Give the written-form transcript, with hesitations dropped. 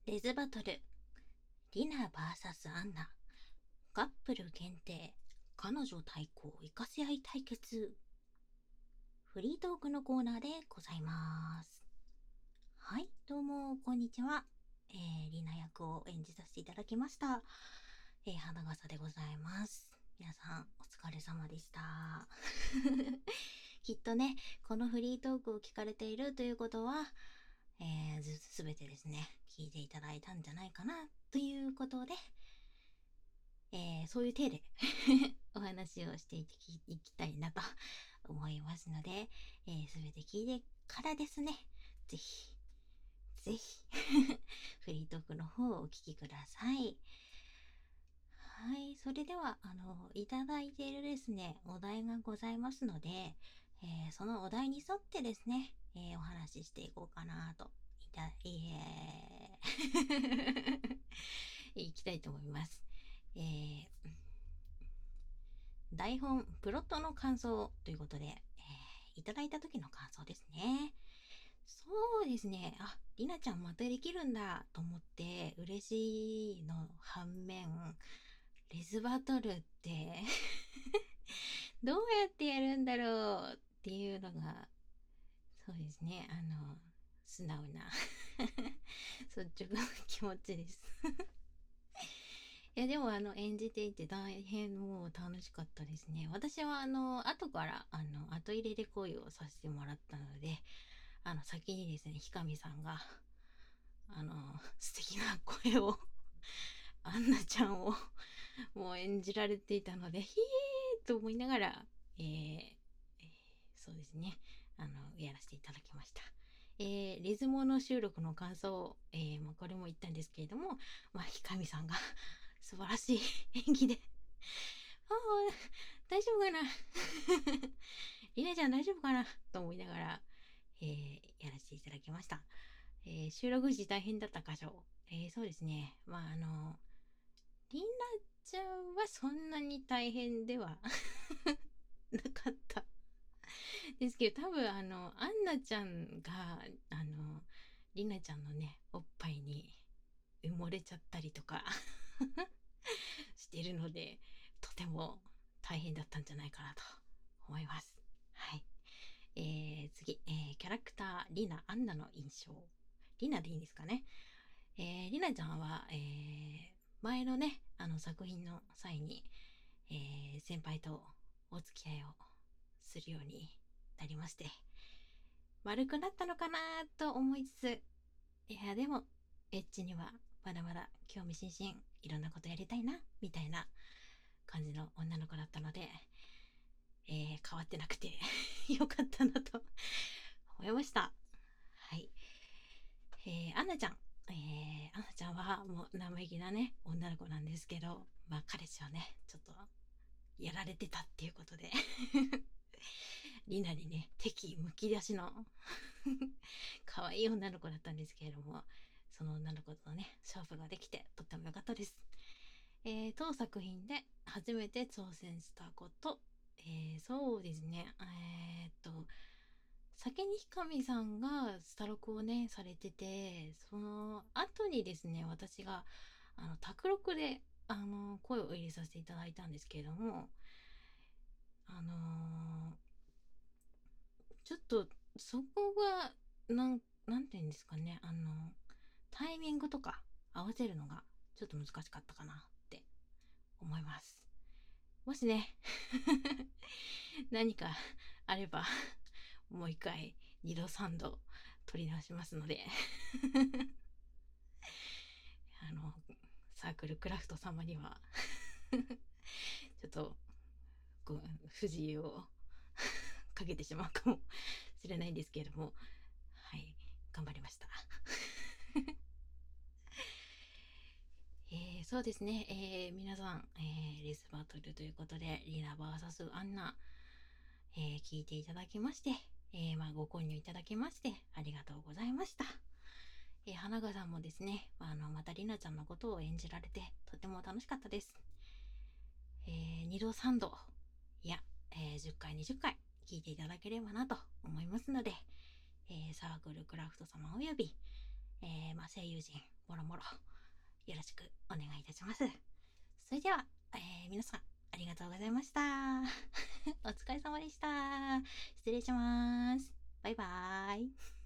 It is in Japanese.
レズバトル、リナ VS アンナ、カップル限定、彼女対抗生かせ合い対決。フリートークのコーナーでございます。はい、どうも、こんにちは。リナ役を演じさせていただきました。花笠でございます。皆さん、お疲れ様でした。きっとね、このフリートークを聞かれているということは、すべてですね、聞いていただいたんじゃないかな、ということで、そういう体でお話をしていきたいなと思いますので、すべて聞いてからですね、ぜひ、ぜひフリートークの方をお聞きください。はい、それでは、いただいているですね、お題がございますので、そのお題に沿ってですね、お話ししていこうかなと、いきたいと思います。台本、プロットの感想ということで、いただいた時の感想ですね。そうですね。あ、りなちゃんまたできるんだと思って嬉しいの反面、レズバトルってどうやってやるんだろうっていうのが、そうですね。素直な率直な気持ちですいやでも演じていて大変もう楽しかったですね。私は後から後入れで声をさせてもらったので、先にですね、ひかみさんが素敵な声をアンナちゃんをもう演じられていたので、ひえーと思いながら、そうですね、やらせていただきました。リズモの収録の感想、これも言ったんですけれども、ひかみさんが素晴らしい演技で、ああ、大丈夫かなりなちゃん大丈夫かなと思いながら、やらせていただきました。収録時大変だった箇所、そうですね、りなちゃんはそんなに大変ではなかったですけど、多分アンナちゃんがりなちゃんのねおっぱいに埋もれちゃったりとかしてるので、とても大変だったんじゃないかなと思います。はい。次、キャラクターりなアンナの印象。りなでいいんですかね。りなちゃんは、前のね作品の際に、先輩とお付き合いをするようになりまして、丸くなったのかなと思いつつ、いやでもエッチにはまだまだ興味津々、いろんなことやりたいなみたいな感じの女の子だったので、変わってなくてよかったなと思いました。はい。アンナちゃん、アンナちゃんはもう生意気なね女の子なんですけど、彼氏をねちょっとやられてたっていうことでリナにね敵むき出しの可愛い女の子だったんですけれども、その女の子とね勝負ができてとっても良かったです。当作品で初めて挑戦したこと、そうですね、先にひかみさんがスタロクをねされてて、その後にですね、私が卓録で声を入れさせていただいたんですけれども、ちょっとそこがなんていうんですかね、タイミングとか合わせるのがちょっと難しかったかなって思います。もしね何かあればもう一回2度3度撮り直しますのでサークルクラフト様にはちょっと不自由をかけてしまうかもしれないんですけれども、はい、頑張りましたそうですね、皆さん、レースバトルということでリナ VS アンナ、聞いていただきまして、ご購入いただきましてありがとうございました。花賀さんもですね、またりなちゃんのことを演じられてとても楽しかったです。2度3度いや、10回20回聞いていただければなと思いますので、サークルクラフト様および、 声優陣もろもろよろしくお願いいたします。それでは、皆さんありがとうございました。お疲れ様でした。失礼します。バイバーイ。